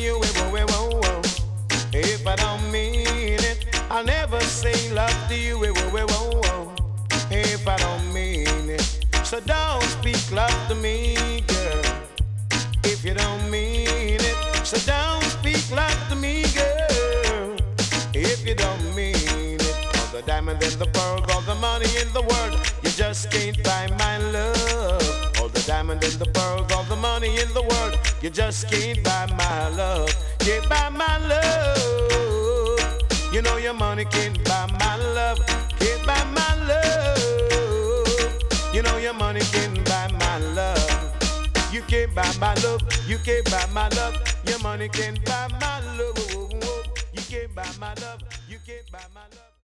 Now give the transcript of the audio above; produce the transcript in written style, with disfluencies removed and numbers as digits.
you, if I don't mean it. I'll never say love to you, if I don't mean it. So don't speak love to me, girl, if you don't mean it. So don't speak love to me, girl, if you don't mean it. All the diamond and the pearl, all the money in the world, you just can't buy my love. All the diamond and the pearl, all the money in the world, you just can't buy my love. Can't buy my love. You know your money can't buy my love. Can't buy my love. You know your money can't buy my love. You can't buy my love. You can't buy my love. Your money can't buy my love. You can't buy my love. You can't buy my love.